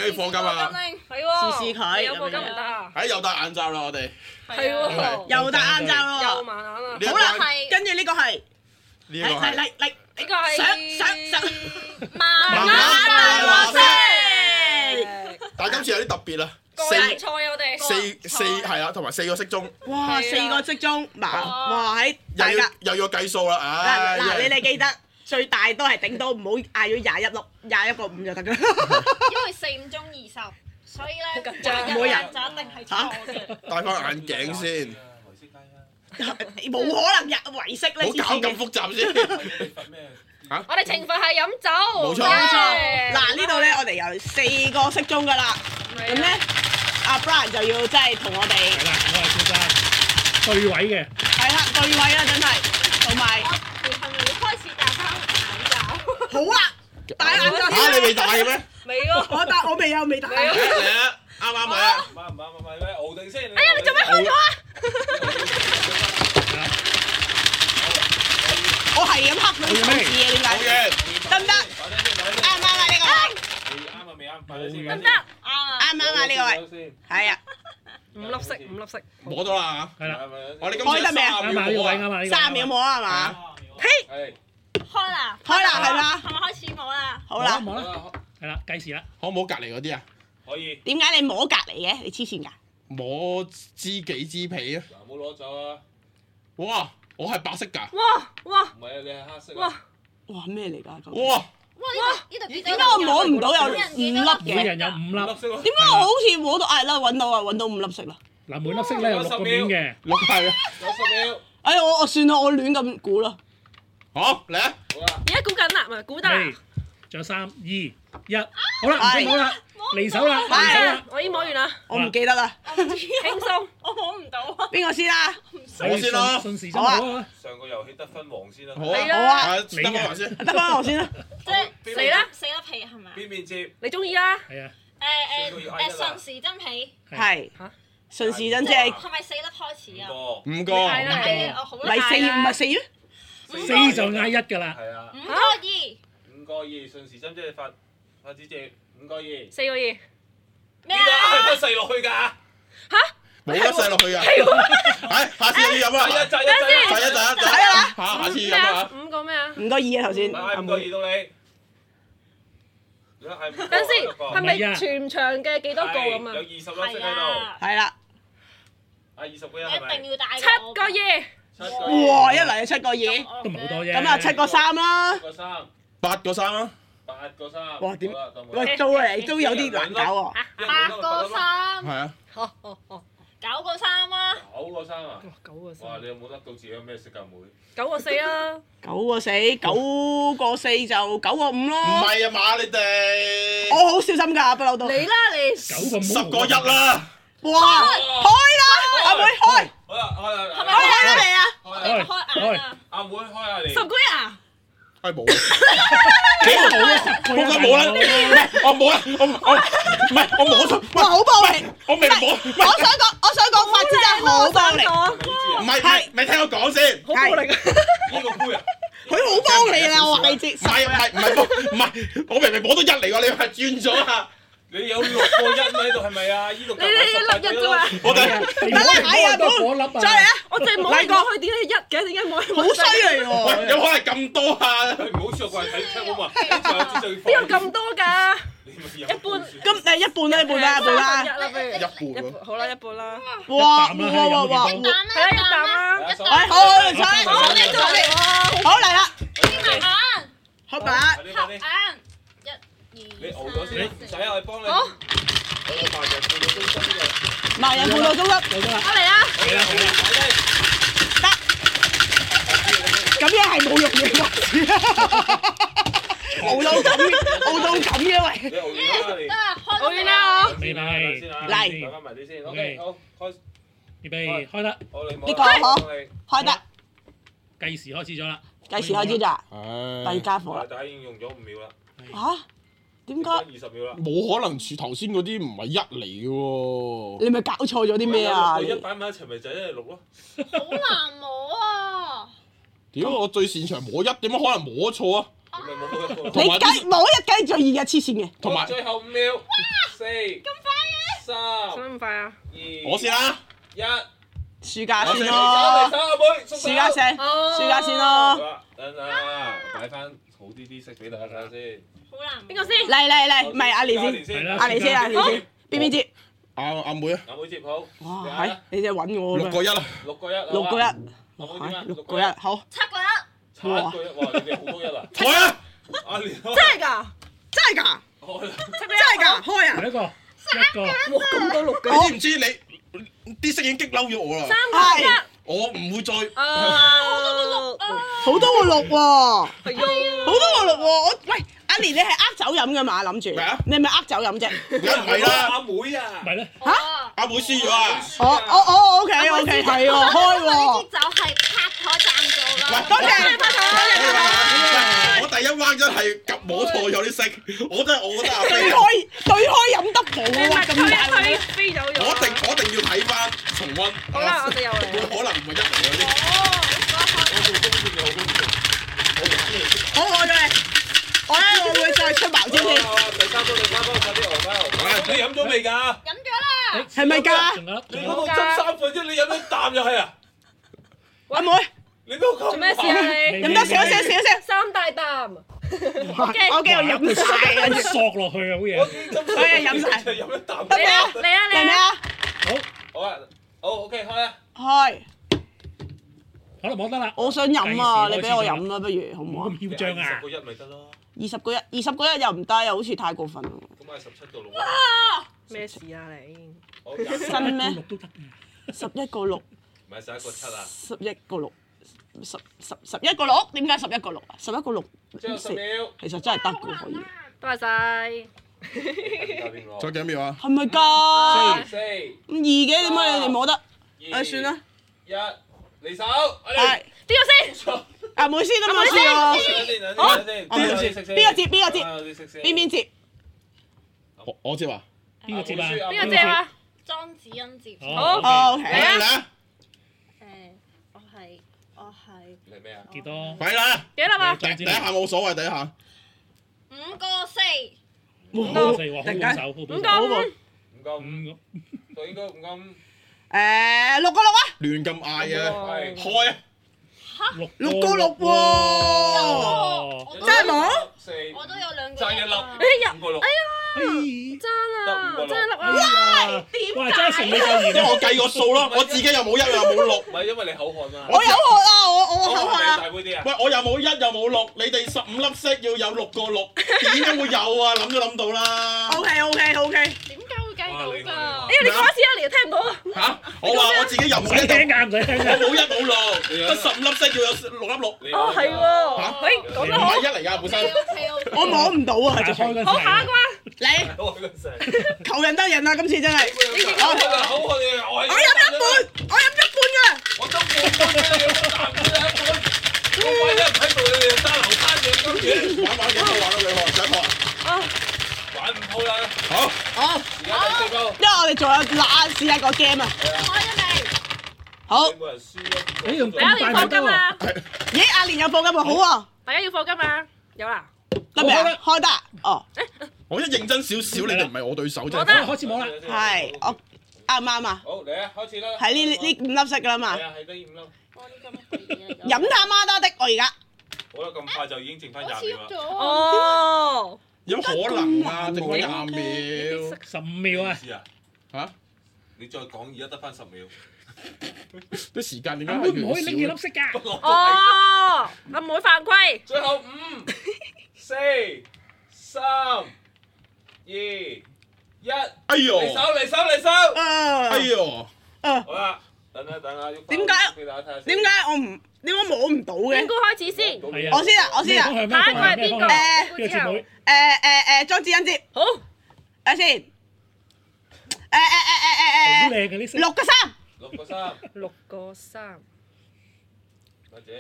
可以放金啊！ 係喎， 試佢有課金唔得啊！ 又戴眼罩啦，我哋係喎， 又戴眼罩又咯。 盲眼啊！ 好啦， 係跟住呢個係呢個係嚟， 呢個係上盲眼大話式。 但係今次有啲特別啊， 個人賽我哋四係啦，同埋4個骰盅， 哇，4個積中盲，哇喺大家又要計數啦，唉！ 嗱，你哋記得最大都係頂到唔好嗌咗21個5就得㗎啦。 因為4、5中20，所以咧緊張每人就一定係錯嘅。 戴翻眼鏡先， 冇可能維式咧， 唔好搞咁複雜先。 我哋懲罰係飲酒， 冇錯冇錯。嗱呢度咧，我哋有4個骰盅㗎啦。咁咧，阿 Brian 就要真係同我哋係啦，我係做曬對位嘅。 係啦，對位啦，真係，同埋係咪要開始戴翻眼罩？ 好啦，戴眼罩嚇你未戴嘅咩？ 未喎， 我未啊，未戴。 嚟啊！啱啱咪啊！ 熬定先。 哎呀，你做咩開咗啊？ 我係咁黑佢手指嘅，點好解？ 嘢！ 得唔得？啱唔啱啊？呢個位得唔得？ 啱唔啱啊？呢個位係啊， 5粒色，5粒色。 摸到啦係啦， 我哋今次開得未啊啱啊呢個位啱啊呢個。 3秒摸啊係嘛？嘿， 開啦， 開啦係嘛？ 係咪開始摸啦？ 好啦， 摸啦，係啦，計時啦。 可唔可隔離嗰啲啊？ 可以。 點解你摸隔離嘅？你黐線㗎？ 摸知己知彼啊！ 嗱，冇攞走啊！ 哇！我係白色㗎！ 哇！ 唔係啊，你係黑色。 哇！ 哇咩嚟㗎？ 哇！ 哇！呢度點解我摸唔到有5粒嘅？ 每人有5粒。 點解我好似摸到啦？揾到5粒色啦！ 嗱，每粒色咧有6個面嘅。 6係啊！ 60秒。 哎呀，我算啦，我亂咁估啦。 好嚟啊！ 好啦。 而家估緊啦，唔係估得啦。 未，仲有3、2、1，好啦，唔使摸啦，離手啦，離手啦。 我已經摸完啦， 我唔記得啦。 輕鬆。 我摸唔到啊！ 邊個先啊？ 我先啦順時針好啊。 上個遊戲得分黃先啦。 好係啊！ 啊， 得翻我先。 得翻我先啦。 即係死啦 4粒皮係咪？ 邊面接？ 你中意啦。 係啊， 順時針皮， 係嚇順時針即係係咪4粒開始啊？ 5個。 係啦係啊，好啦， 咪4唔係4咩？ 4就嗌1㗎啦。 係啊。 5個2 5個2順時針即係發指接5個2。 4個2。 咩點解啊？ 得細落去㗎？ 冇得細落去啊！係，下次你飲啊！ 一陣下次飲啊 5個咩啊？ 5個2啊頭先。 5個2到你。 等先，係咪全場嘅幾多個咁啊？ 有20粒色喺度。 係啦。 20個人你係咪？ 一定要戴 7個2。 哇！一嚟就7個2， 都唔係好多啫。 咁啊7個3啦。 8個3啊！ 8個3。 哇點？喂，租嚟都有啲難搞喎。 8個3， 係啊！ 9個3啊 9個3啊！ 9個4。 哇！你有冇甩到自己有咩色㗎妹 9個4啊。 9個4，9個4就9個5 唔咯。 係啊嘛，你哋我好小心㗎，不嬲都。 嚟啦你。 9個 10個1啦！ 哇！開啦，阿妹開， 好啦，開啦。 係咪開啦未啊？ 我哋開眼啊！ 阿妹開下你。 10個1啊。 係冇。幾冇啊？冇啦冇啦！我冇啦！我唔係我摸咗。 哇！好暴力！ 我未摸。 我想講，發展真係好暴力。 唔係，咪聽我講先。 好暴力啊！ 呢個杯啊！ 佢好暴力啊！我話你知。 唔係，我明明摸到1嚟㗎，你係轉咗啊！ 你有6個1喺度係咪啊？呢度你一粒1啫嘛。 我哋再嚟啊！ 我淨係摸嚟摸去，點解1嘅？點解摸嚟摸去？ 好犀利喂， 喎！ 有可能咁多啊？ 唔好笑過嚟睇聽好嘛？ 邊有咁多㗎？ 一半。 咁誒一半啦，一半啦，一半啦。 一半喎。 好啦，一半啦。 哇！ 一啖係啊，一啖啦。 喂，好，再好，你做嚟。 好嚟啦， 眯埋眼， 好吧。 合眼， 你熬咗先，唔使啊，我幫你。 好。 我有麻人半個中心呢個。 盲人半個鐘啦， 我嚟啦。 係啦係啦。 得。咁樣係冇用嘅，冇到咁嘅喂。 你熬完啦你。 好完啦我。 未未嚟翻埋你先。OK，好開。 預備開得， 我嚟摸。 呢個嗬開得， 計時開始咗啦。 計時開始咋？ 唉， 弊家伙啦。 大家已經用咗5秒啦。 嚇？點解？ 20秒啦。 冇可能似頭先嗰啲唔係1嚟嘅喎。 你咪搞錯咗啲咩啊？ 一擺埋一齊咪就1係6咯。 好難摸啊！ 屌，我最擅長摸1，點解可能摸錯啊？ 你計某一計最易嘅黐線嘅， 同埋最後5秒。4。咁快嘅。3。 使咁快啊？ 2。 我先啦。 1。 輸家先嚟手咯， 阿妹， 輸家先，輸家先咯。 等啊，擺翻好啲色俾大家睇下先。 好難。 邊個先？ 嚟，唔係阿蓮先，阿蓮先，邊邊接？ 阿妹啊， 阿妹接好。 哇，係你真係揾我 6個1啦。 6個1。 6個1， 阿妹點啊？ 6個1，好。 7個1。 7個1，哇！你哋好多1啊。 台啊！ 阿蓮真係㗎，真係㗎， 開啦。 真係㗎，開啊！ 一個， 哇，咁多6個。 你知唔知你啲色已經激嬲咗我啦？ 3個1。 我唔會再好多個6喎， 係啊。 好多個6喎。喂，阿蓮你係酒飲㗎嘛？諗住咩啊？ 你係咪酒飲啫？ 梗唔係啦， 阿妹啊。 咪咧， 阿妹輸咗啊！ OK，係喎，開喎。 呢支酒係拍台贊助啦。 多謝拍台。 我第一彎真係及摸錯咗啲色，我覺得阿對飛， 開飲得冇啊，咁大佢飛走咗。 我一定要睇翻重溫。 好啦，我哋又嚟。 會可能唔係1嚟嗰啲。 好，我會再出茅先先。 第三波，快啲你飲咗未㗎？ 飲咗啦。 係咪㗎？ 你嗰度執3分啫，你飲咗啖又係啊？ 阿妹， 你都咁做咩事啊你？ 飲多少 3大啖。 我飲晒啊！ 索落去啊，好嘢。 我係飲晒。 飲一啖。 得未啊？ 嚟啊嚟咩啊？ 好啊，好 OK 開啊。 開。 好啦，冇得啦。 我想飲啊！你俾我飲啦，不如好唔好啊？ 咁囂張啊！ 20個1咪得咯。 20個1又唔得，又好似太過分。 咁咪17個6。 咩事啊你？ 好新咩都得嘅。 11個6， 唔係11個7啊。 11個6，11個6，點解11個6啊？11個6， 最後10秒。 其實真係得嘅可以。 多謝晒。 再幾秒啊？ 係咪㗎？ 4。 咁易嘅點解你哋冇得？ 2。 算啦。 1。離手。 係。 邊個先？ 阿妹先啊嘛，先喎。好， 阿妹先。 邊個接？邊接？ 我接啊！ 邊個接啊？ 邊個接啊？ 莊子欣接。 好。 OK。 嚟啊！ 嚟啊！ 我係嚟咩啊？ 幾多？ 快啦！ 幾粒啊？ 第一下冇所謂，第一下。 5個4。 5個4喎，好保守，好保守。 好喎。 5個5。就應該5個5。 6個6啊！ 亂咁嗌啊！ 係。 開啊！ 6個6喎，真係冇？ 我都有2個。 爭1粒。5個6。 爭啊！爭一粒啊！ 哇！真係成你夠因為我計個數咯，我自己又冇1又冇6。 唔係因為你口渴嘛。 我有渴啊！我口渴啊！ 大杯啲啊！ 喂，我又冇1又冇6，你哋15粒色要有6個6，點樣會有啊？諗都諗到啦。 OK。 點解會計到㗎？ 哎呀，你講一次啊，你又聽唔到啊！ 嚇！我話我自己又冇唔使聽 1 㗎，唔使聽我㗎。 冇1冇6，得15粒色要有6粒6。 哦，係喎。喂，講唔得好。 係1嚟㗎本身。 我摸唔到啊！直情大開嗰陣好，下一個啊！ 你我嗰陣。 求人得人啊！今次真係， 口渴啊！口渴你我我飲一半㗎。 我得半杯你飲啖杯啊！一半。我鬼一唔喺度，你哋揸流灘嘅今次。 玩幾鋪玩到幾鋪？想鋪啊？ 玩5鋪啦。 好。 而家第4鋪。 因為我哋仲有試下個 game 啊。 開咗未？ 好， 冇人輸啊！ 你用大家要課金啊！ 咦？阿蓮有報金喎，好喎， 大家要課金啊！有啦。 得未啊？開得。哦， 我一認真少少，你哋唔係我對手啫。 我得開始摸啦。 係，我啱唔啱啊？ 好嚟啊！開始啦。 係呢5粒色㗎啦嘛係。啊，係得5粒。 我啲咁嘅嘢。 飲他媽得的，我而家。 好啦，咁快就已經剩翻20秒啦。 咗。 哦。 有可能啊，剩翻20秒。 15秒啊！ 知啊？ 嚇？ 你再講，而家得翻10秒。 啲時間點解會唔可以拎2粒色㗎？ 哦，阿妹犯規。 最後5、4、3、2、1。 哎呦！ 離手。 哎呦！ 好啦，等下， 點解俾大家睇下先。 點解摸唔到嘅邊？個開始先？ 係啊。 我先啊！ 咩下一個係邊個？ 邊個接妹？ 莊子欣接。 好。 等下先。 好靚嘅呢色。 6個3。 6個3。 6個3。 或者。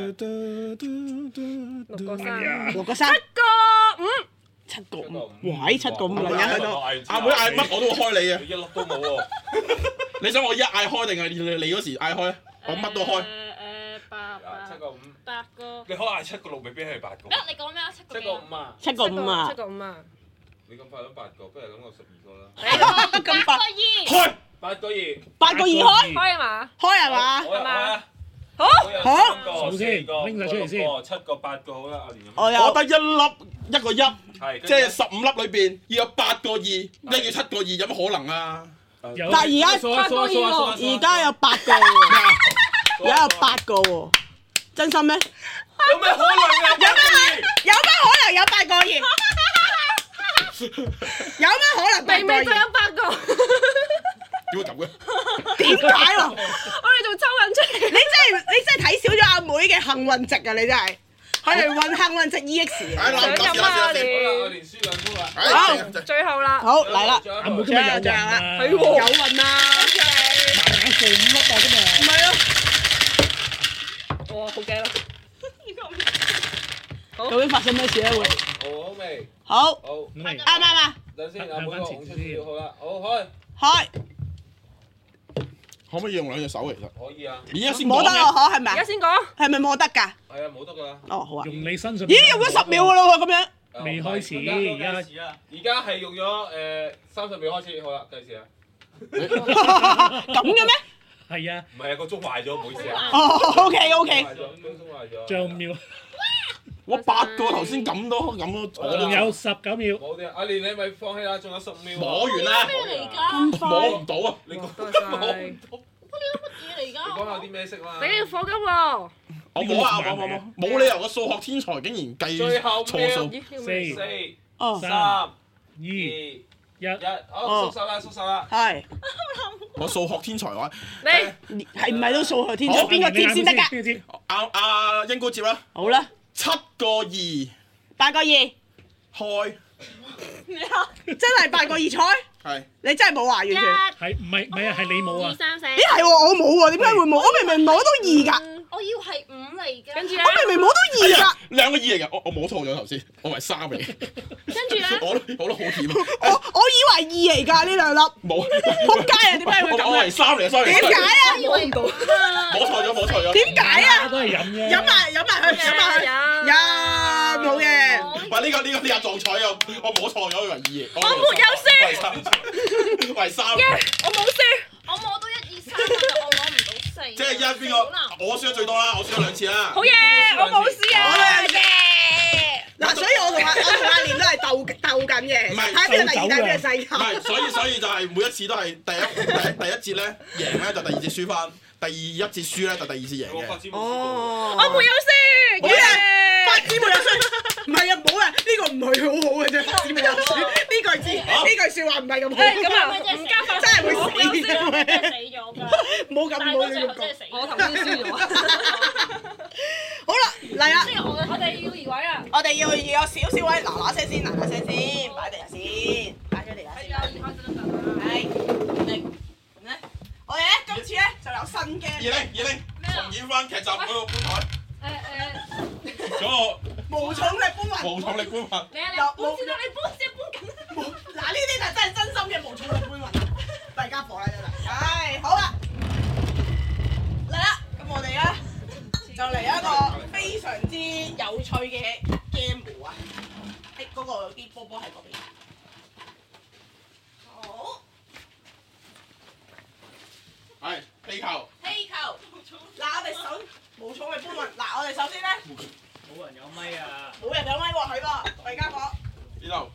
6個3。 6個3。 7個5。 7個5。喂，7個5嚟啊！喺度。 阿妹嗌乜我都會開你啊！ 你1粒都冇喎。 你想我一嗌開定係你嗰時嗌開？我乜都開。 8。 7個5。 8個。 你可能係7個6，未必係8個。 咩？你講咩啊？7個 7個5啊！ 7個5啊！ 7個5啊！ 你咁快諗8個，不如諗個12個啦。 咁快開 8個2。 8個2開開啊嘛？ 開係嘛？ 好啊！ 好， 好 3個數先 4個拎晒出嚟先 5個7個8個好啦，阿連咁。 我有我得1粒1個1， 係即係15粒裏邊要有8個2，一要7個2，有乜可能啊？ 有但係而家數啊數啊數啊數啊！ 而家有8個喎，而家有8個喎，真心咩？ 有咩可能啊？ 有乜可能有8個2？有乜可能8個明明就有 2？ 8個， 點會咁嘅？ 點解喎？ 我哋仲抽緊出嚟。 你真係睇少咗阿妹嘅幸運值啊！你真係，佢哋運幸運值 EX 啊！ 想飲啊好啦，我你！ 連輸2鋪啦。 好最後啦， 好嚟啦， 阿妹今日有運啊！ 係喎有運啊！ 慢慢做5粒啊！今日唔係啊！ 哇，好驚啦！ 究竟發生咩事咧？會好未？ 好好。 咁嚟啱唔啱啊？ 等先，阿妹個紅出少好啦，好開。 開可唔可以用2隻手其實？ 可以啊。 而家先摸得講嘅， 咯嗬？係咪啊？ 而家先講， 係咪摸得㗎？ 係啊，冇得㗎啦。 哦，好啊。 用你身上咦，用咗10秒㗎咯喎，咁樣。 未開始而家係用咗30秒開始，好啦，計時啊。 咁嘅咩？ 係啊， 唔係啊，個鐘壞咗，唔好意思啊。 哦，OK OK。 壞咗，個鐘壞咗。 仲有5秒， 我8個頭先咁多， 仲有19秒。 冇啲，阿蓮你咪放棄啦，仲有15秒。 摸完啦， 咩嚟㗎？ 摸唔到啊！ 你講多謝摸唔到。 嘢嚟你講下㗎？ 啲咩色啦？ 俾你課金喎。 我冇啊，冇理由個數學天才竟然計最後錯數。 咦？呢個咩 4、 4、 哦， 3、 2、 2、 1， 好，縮手啦，縮手啦。 係。 我數學天才話， 你係唔係都數學天才？邊個接先得㗎？ 邊個接？ 阿英哥接啦， 好啦 7個2 ，8個2， 開， 真係8個2彩？ 係你真係冇啊？完全。 係唔係啊？係你冇啊 2、！3、4。 咦係喎，我冇喎，點解會冇？我明明摸到2㗎， 我要係5嚟㗎。 跟住咧， 我明明摸到2㗎。 2個2嚟嘅，我摸錯咗頭先，我係3嚟嘅， 跟住咧， 我都好甜， 我以為2嚟㗎呢兩粒， 冇， 仆街啊！點解會我咁啊？ 係3嚟嘅，sorry， 點解啊？ 我以為5啊。 摸錯咗， 點解啊？ 都係飲啫。 飲埋佢，飲埋佢，飲冇嘢。 喂，呢個日撞彩啊！我摸錯咗，以為2， 我沒有輸， 我係3， 我冇輸。 我摸到1、2、3，但我摸唔到4。 即係邊個？我輸得最多啦，我輸咗2次啦。 好嘢，我冇輸啊！ 嗱，所以我同阿蓮都係鬥緊嘅， 唔係睇下邊個第二，睇下邊個第唔係，所以就係每一次都係第一節咧贏咧就第二節輸翻，第一節輸咧就第二節贏嘅。 哦， 我沒有輸， 好嘢，發子冇有輸。唔係啊，冇啊，呢個唔係好好嘅啫，發子冇有輸。呢句説話唔係咁好。 咁啊，唔加分， 真係會我有死輸， 嘅。 真係死咗㗎。 冇咁但係冇你咁講嗰最後真係。死咗。 我頭先輸咗。 好啦，嚟啦， 我哋要移位啊！ 我哋要有少少位，嗱聲先，擺地下先，擺咗地下先。係，咁咧，我哋咧今次咧就有新嘅二零重演翻劇集嗰個搬台，嗰個無重力搬運。 無重力搬運。 你搬先啦，你搬先搬緊。 嗱呢啲就真係真心嘅無重力搬運，大家伙啦真係。唉，好啦，嚟啦，咁我哋咧就嚟一個非常之有趣嘅 game 啊！嗰個啲波波喺嗰邊。好， 係氣球。 氣球。嗱，我哋手無重力搬運。嗱，我哋首先咧， 冇人有咪啊！ 冇人有咪喎，係喎，大家伙。 呢度。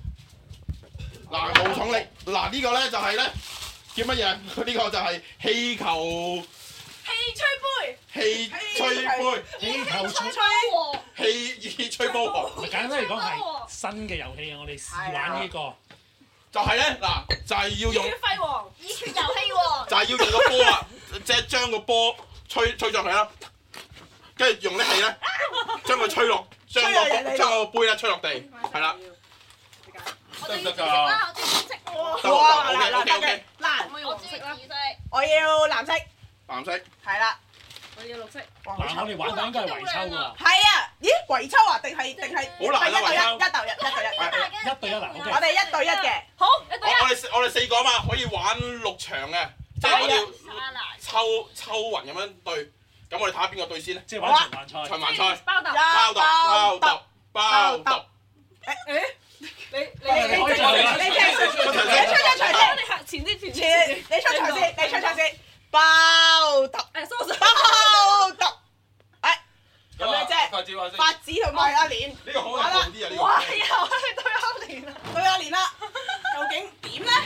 嗱無重力，嗱呢個咧就係咧叫乜嘢？呢個就係氣球。 氣吹杯。 氣吹杯。 氣球吹。 氣吹波王。 簡單嚟講係新嘅遊戲啊！我哋試玩呢個。 就係咧嗱，就係要用， 輝煌。 熱血遊戲喎。 就係要用個波啊，即係將個波吹上去啦，跟住用啲氣咧，將佢吹落，將個杯咧吹落地，係啦，得唔得㗎？ 我哋識喎。 得，OK。 嗱， 我知紫色。 我要藍色。 藍色。 係啦。 我要綠色。 嗱，我哋玩緊應該係圍抽㗎。 係啊，咦？圍抽啊？定係好難啊圍抽。 一對一。 一對一嗱，OK。 我哋1對1嘅。 好，一對一。 我哋4個啊嘛，可以玩6場嘅，即係我哋要抽勻咁樣對， 咁我哋睇下邊個對先咧？ 即係玩循環賽。 循環賽， 包揼。 包揼。 你出場先，你出場先，包揼，包揼，咁樣啫，發子同埋阿蓮， 呢個可能好啲啊！呢個。 哇！又係對阿蓮啊！ 對阿蓮啦，究竟點咧？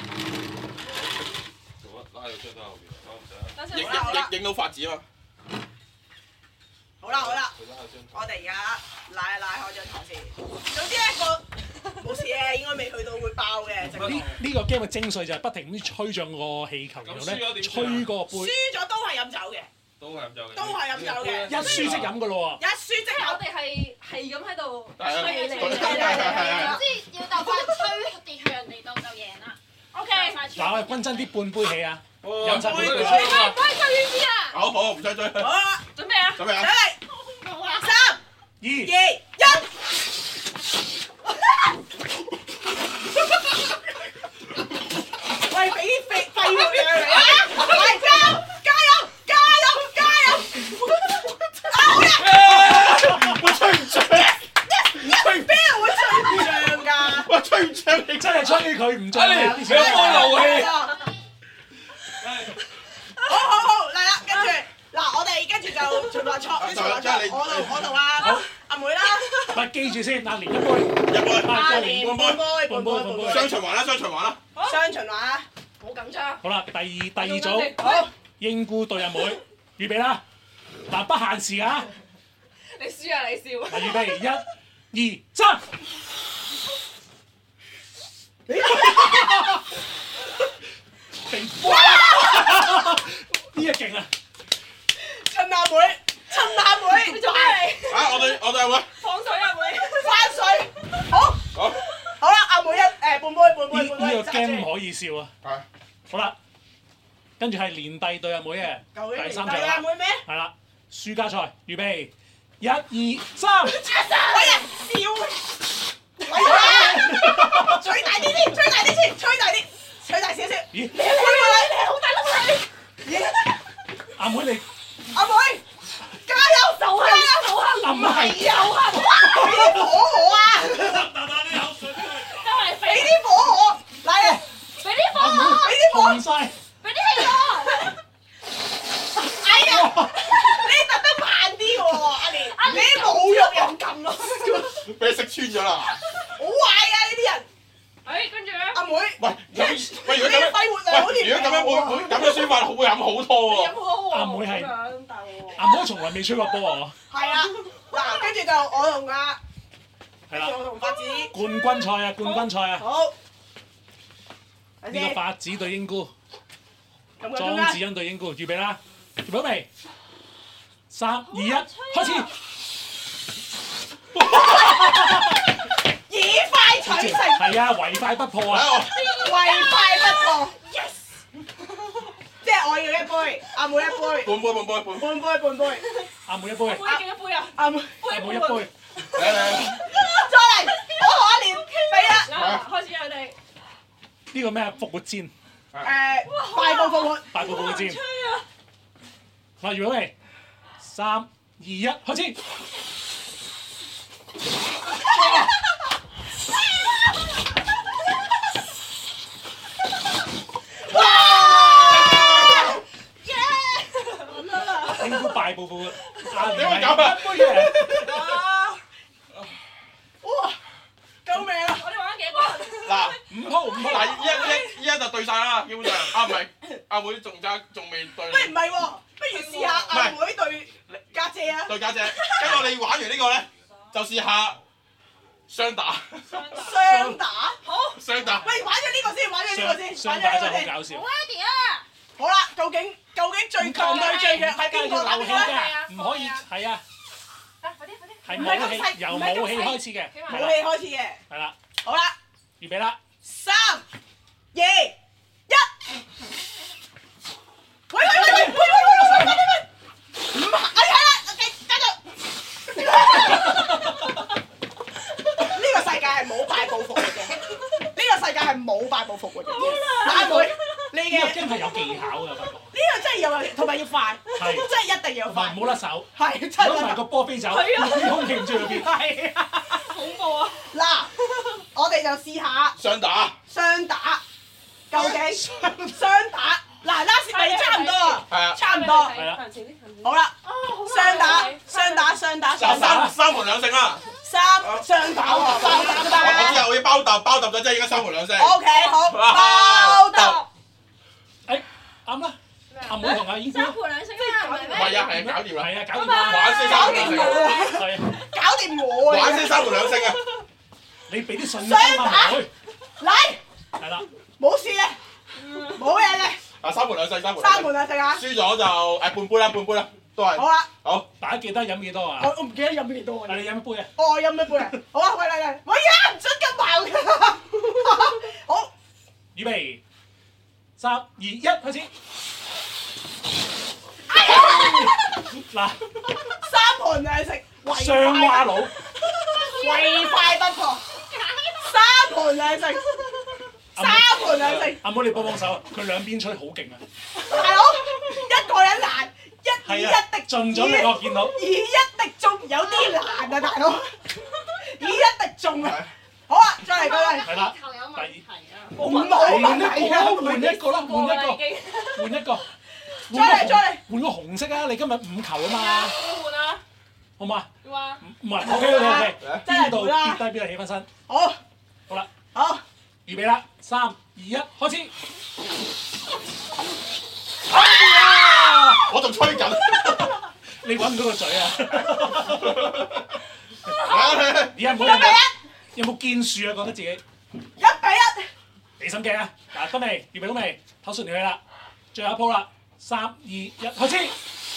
拉到出到後邊， 影到發子啊嘛！ 好啦，我哋而家拉開張台先。總之一個冇事嘅，應該未去到會爆嘅。 呢個 game 嘅精髓就係不停咁吹脹個氣球，然後咧吹個杯。 輸咗都係飲酒嘅， 都係飲酒嘅。 都係飲酒嘅。 一輸即飲噶咯一輸即我飲。 哋係咁喺度係啊吹你， 總之要鬥快吹跌去人哋度就贏啦。OK， 喎。嗱，我哋均真啲半杯氣啊！飲晒杯。 唔可以吹遠啲啊！ 好，唔使追。 好啦， 準備啊！ 準備啊！ 嚟，3、2、1。喂，俾啲廢物嚟啊！係加油！ 我吹唔脹， 邊人會吹唔脹㗎？ 我吹唔脹你真係吹佢唔哎， 脹啊！ 你有冇漏氣？ 好，嚟啦！跟住嗱，我哋跟住就循環賽，我同阿妹啦， 咪記住先，阿蓮一杯， 阿蓮半杯， 雙循環啦，雙循環啦。 雙循環啊！ 好緊張。 好啦，第二組， 好， 英姑對阿妹，預備啦！嗱，不限時啊！ 你輸啊！你笑。 嗱，預備1、2、3。哇！呢個勁啊！ 親阿妹， 你做咩嚟？ 啊！我對阿妹。 放水啊！妹。 翻水，好啦，阿妹半杯。 呢個 game 唔可以笑啊！ 係。 好啦，跟住係連弟對阿妹嘅第三場啦， 阿妹咩？ 係啦，輸家賽，預備1、2、3。 喂呀，笑！吹大啲先，吹大少少。 咦？ 你好大粒嚟！咦？ 阿妹你阿妹，加油！就係啊唔係俾啲火我啊！俾啲火我，嚟！ 俾啲火阿妹我， 俾啲火， 紅晒， 俾啲氣我。 哎呀！你特登慢啲喎，阿蓮，你侮辱人咁咯， 俾你識穿咗啦！ 好壞啊！呢啲人， 跟住咧， 阿妹， 喂，如果咁樣， 肺活量好似如果咁樣會咁樣輸法會飲好多喎。 飲好喎。 阿妹係兩大喎。 阿妹從來未吹過波啊！ 係啊，嗱，跟住就我同係啦， 我同發子冠軍賽啊，冠軍賽啊！ 好。 呢個發子對英姑， 咁個中莊子間， 欣對英姑，預備啦，預備好未？3、2、1，開始！ 以快取勝， 係啊，唯快不破啊！ 唯快不破。Yes， 即係我要一杯，阿妹一杯， 半杯。 半杯。 阿妹一杯， 杯幾多杯啊？ 阿妹， 阿妹一杯， 嚟， 再嚟，我同阿蓮俾啦。 嗱，開始佢哋。 呢個咩啊？復活戰， 快步復活。 快步復活戰。好，預備好未？3、2、1，開始！英姑敗步復活，阿蓮係一杯嘅。 哇！救命啊！ 我哋玩緊幾個？ 嗱， 5鋪， 嗱，依家就對晒啦，基本上。啊，唔係，阿妹仲未對。 喂，唔係喎，不如試下阿妹對家姐啊！ 對家姐，跟住我哋玩完呢個咧，就試下雙打。 雙打，好。 雙打。 喂，玩咗呢個先，玩咗呢個先， 雙打真係好先。 搞笑。 Ready 啊！ 好啦，究竟最強對最弱係邊個？ 要漏氣咧？ 㗎，唔可以係啊， 快啲！ 係冇氣，由冇氣開始嘅， 冇氣開始嘅。 係啦， 好啦， 預備啦， 3、2、1。喂！唔係，係啦，繼續。呢個世界係冇敗部復活嘅，呢個世界係冇敗部復活嘅。阿妹，你嘅呢個真係有技巧㗎，不過。 呢個真係有夠，同埋要快， 係真係一定要快同埋唔，好甩手， 係真如果唔係係個波飛走， 係啊啲空氣唔知去邊。 係啊！ 恐怖啊！ 嗱，我哋就試下雙打， 雙打，究竟雙打嗱，last 你差唔多啊， 係啊， 差唔多， 係啦行前啲，行前啲。 好啦， 啊，好雙打難雙打雙打嗱雙打三門兩勝啦。 雙打喎，包打我知打啊，我要包揼咗，即係應該三門兩勝。 ，OK 好，包揼， 誒啱啦，阿妹同阿姨姑三盤兩勝啦，唔係咩？ 唔係啊，係啊，搞掂啦。 係啊，搞掂啦， 玩先搞三門兩勝， 掂我啊， 係啊， 搞掂我啊， 玩先三門兩勝啊！ 你俾啲信心阿妹， 嚟， 係啦， 冇事嘅，冇嘢嘅， 啊，三門兩勝，三門兩勝。 三門啊，食啊， 輸咗就半杯啦，半杯啦，都係。 好啦， 好， 大家記得飲幾多啊？ 我唔記得飲幾多啊， 你飲一杯啊？ 我飲一杯啊，好啊，喂嚟嚟，喂呀，唔准咁爆㗎，好。 預備，3、2、1，開始。嗱， 三盤兩食， 雙蛙佬， 唯快不破。三盤兩食，三盤兩食， 阿妹你幫幫手，佢兩邊吹好勁啊！ 大佬一個人難，一以一係啊， 滴盡咗力我見到。 以一滴中有啲難啊，大佬，以一滴中啊！好啊，再嚟各位， 係啦， 頭有問題啊！ 唔好換問題啊， 一個啦，換一個啦，換一個， 已經。 換一個。 再嚟再嚟， 換個紅色啊！你今日5球啊嘛， 要換啊？ 好嘛？ 要啊！ 唔係，OK， 真係邊度換啦跌低邊度起翻身。 好， 好啦， 好， 預備啦，3、2、1，開始。 我仲吹緊。 你揾唔到個嘴啊！ 嚟而家冇 1比1， 有冇建樹啊？覺得自己 1比1， 俾心機啊！嗱，得未？預備到未？唞順條氣啦，最後一鋪啦，3、2、1，開始！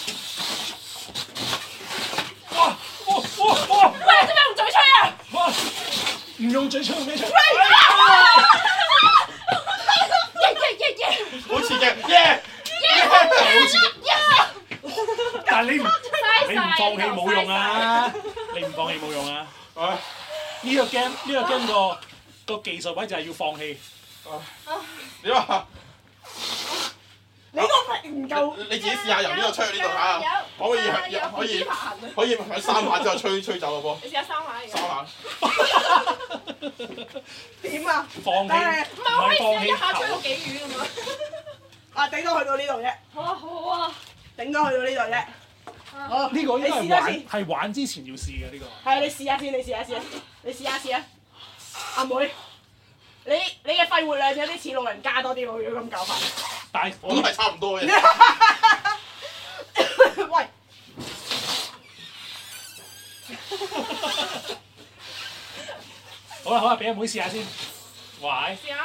哇！哇！ 喂，做咩用嘴吹啊？ 哇！唔用嘴吹用咩吹？ 好刺激，耶！ 但係你唔嘥晒放棄冇用啊！你唔放棄冇用啊！呢個 game 個技術位就係要放棄。 點啊？ 你個皮唔夠， 你自己試下由呢度吹去呢度睇下，可以喺3下之後吹走個波， 你試下3下而 3 家。 下。 點啊？ 放棄唔係，我可以試下一下吹到球。 幾遠咁啊！ 啊，頂多去到呢度啫， 好啊，好啊！ 頂多去到呢度啫。好， 呢個應該你試下先。 係玩之前要試嘅呢個。 係，你試下先，你試下先，你試下。阿妹，你嘅肺活量有啲似老人家多啲喎，如果咁搞法。 但係我都係差唔多嘅。 喂， 好啦，俾阿妹試下先。喂， 試下。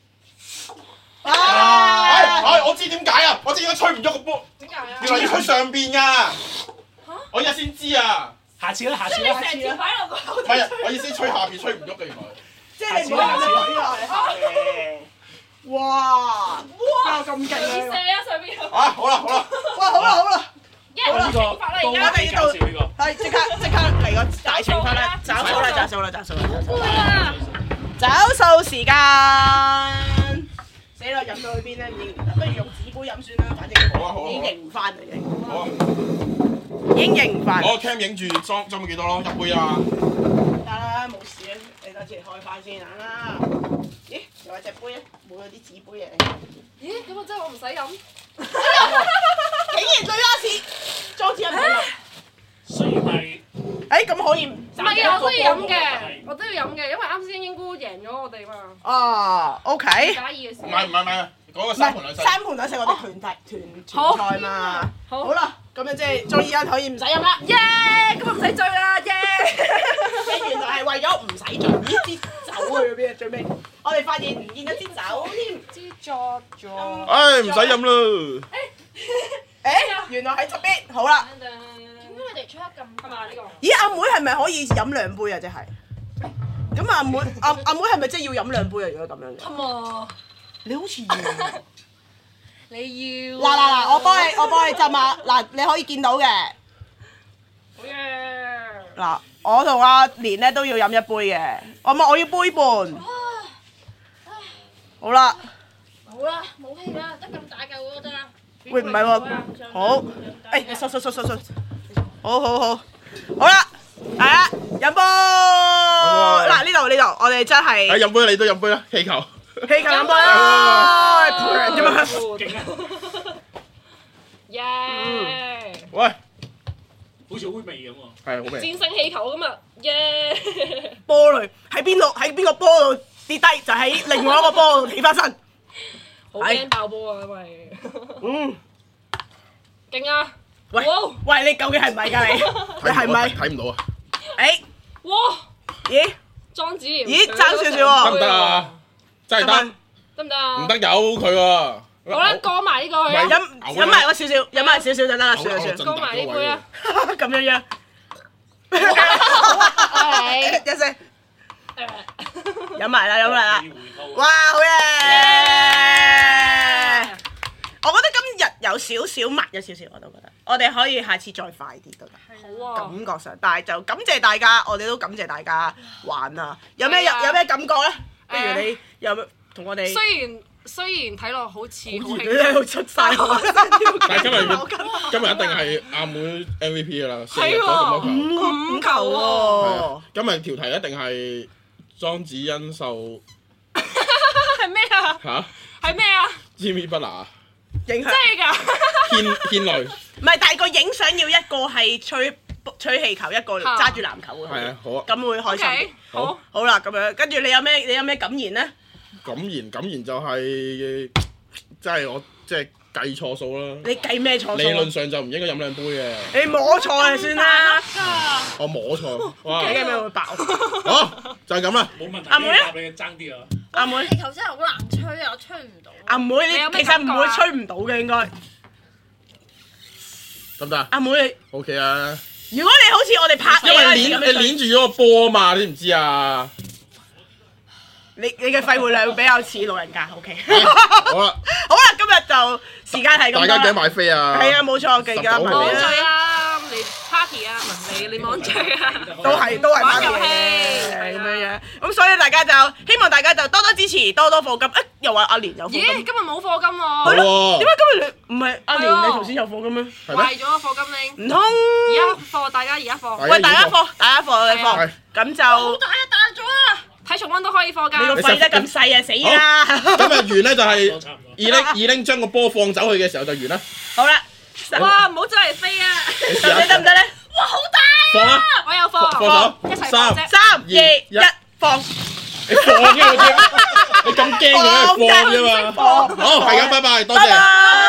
我知點解啊！我知點解吹唔喐個波， 點解啊？ 原來要吹上邊㗎。我而家先知啊！ 下次啦，下次你啦。 成條擺落個口唔係啊，我意思吹下邊吹唔喐嘅原來。 即係你唔好咁樣舉落去下嘅。哇！哇！咁勁射啊！ 啊上邊。 啊，好啦好啦， 哇！好啦好啦， 呢個都幾搞笑呢個。 係即刻嚟個大懲罰啦！找數啦！找數時間。死啦！飲到去邊咧？已經不如用紙杯飲算啦，反正好啊好啊已經認唔翻啦，已經好啊！ 已經認唔翻。 攞個 cam 影住裝咗幾多咯？一杯啊！ 得啦，冇事啊！你等陣開翻先啦。咦？仲有隻杯啊？冇咗啲紙杯嘢。 咦？咁啊真係我唔使飲。 竟然最 last 裝紙飲唔飲？ 雖然係咁可以唔？ 唔係啊，我都要飲嘅，我都要飲嘅，因為啱先英姑贏咗我哋嘛。 哦，OK。 假意嘅時候。 唔係講個唔三盤兩勝。 係三盤兩勝，我哋團賽嘛。好啦，咁樣即係最欣可以唔使飲啦。 耶！咁啊唔使醉啦，耶！ 你原來係為咗唔使醉，咦？支酒去邊啊？最尾我哋發現唔見咗支酒添。 知作咗。 唉，唔使飲啦。 原來喺側邊。好啦。 點解你哋吹得咁係嘛呢個？ 咦？阿妹係咪可以飲兩杯啊？即係。咁阿妹係咪即係要飲兩杯啊？如果咁樣嘅。 係嘛？ 你好似要。 你要。 嗱，我幫你浸下。嗱，你可以見到嘅。 好嘢！ 嗱，我同阿蓮咧都要飲一杯嘅。我要杯半。好啦。 好啦，冇氣啦，得咁大嚿嗰個得啦。 喂，唔係喎，好，誒，收，好啦，係啊，飲波，嗱呢度，我哋真係， 飲杯你都飲杯啦，氣球飲杯啦，點啊？ 勁啊！ 耶！ 喂， 好似好味咁喎。 係好味。 戰勝氣球咁啊！耶！ 波類喺邊度？喺邊個波度跌低？就喺另外一個波度起翻身。 好驚爆波啊！因為勁啊！ 喂，你究竟係唔係㗎你？你係咪？ 睇唔到啊！ 誒， 哇！ 咦？ 莊子咦，爭少少得喎。 唔得啊？真係得。 得唔得啊？ 唔得有佢喎。 好啦，過埋呢個去啊！ 飲埋我少少，飲埋少少就得啦，算啦。 過埋呢杯啊！ 咁樣。一聲。飲埋啦！哇，好嘢！我覺得今日有少少密咗少少，我都覺得。我哋可以下次再快啲都得。 好啊！ 感覺上，但係就感謝大家，我哋都感謝大家玩啊！有咩感覺咧？不如你有咩同我哋？ 雖然睇落好似好你喺度出晒汗， 但係今日一定係阿妹 MVP 㗎啦，4入咗咁多球。 5球喎！ 今日條題一定係莊子恩秀係咩啊？ 嚇？ 係咩啊？ 知唔知不拿？ 影響真係㗎！ 牽累。 唔係，但係個影相要一個係吹氣球，一個揸住籃球嘅。 係啊，好啊。 咁會開心。 好。 好啦，咁樣跟住你有咩感言咧？ 感言就係即係我即係計錯數啦。 你計咩錯數？ 理論上就唔應該飲兩杯嘅。 你摸錯就算啦。 我摸錯。哇！ 幾驚咩會爆？ 好，就係咁啦。 冇問題。 阿妹咧？ 你爭啲啊！ 阿妹。 氣球真係好難吹啊，我吹唔到。 阿妹，你其實唔會吹唔到嘅應該。 得唔得啊？ 阿妹你 OK 啊。 如果你好似我哋拍因為嘢你攣住咗個波啊嘛，你唔知啊？ 你嘅肺活量比較似老人家，OK。 好啦， 好啦，今日就時間係咁多啦。 大家記得買飛啊！ 係啊，冇錯，記得買網飛聚啊，嚟 party 啊，唔係你網聚啊， 都係玩遊戲咁樣。咁所以大家就希望大家就多多支持，多多課金。又話阿蓮有課金。 咦，今日冇課金喎。 係咯。點解今日你唔係阿蓮？你頭先有課金咩？ 壞咗課金拎。 唔通？ 而家課，大家而家課。 喂，大家課，你課。咁就。 好大啊，大咗啊！ 睇重溫都可以課㗎。 你個肺得咁細啊，死啦！ 今日完咧就係二拎將個波放走去嘅時候就完啦。 好啦。 哇！唔好周圍飛啊！ 得唔得咧？ 哇！好大啊！ 放啊！ 我有課。 放手。 一齊放啫。 3、2、1，放。 你放嘅你咁驚嘅放啫嘛。好，係咁，拜拜，多謝。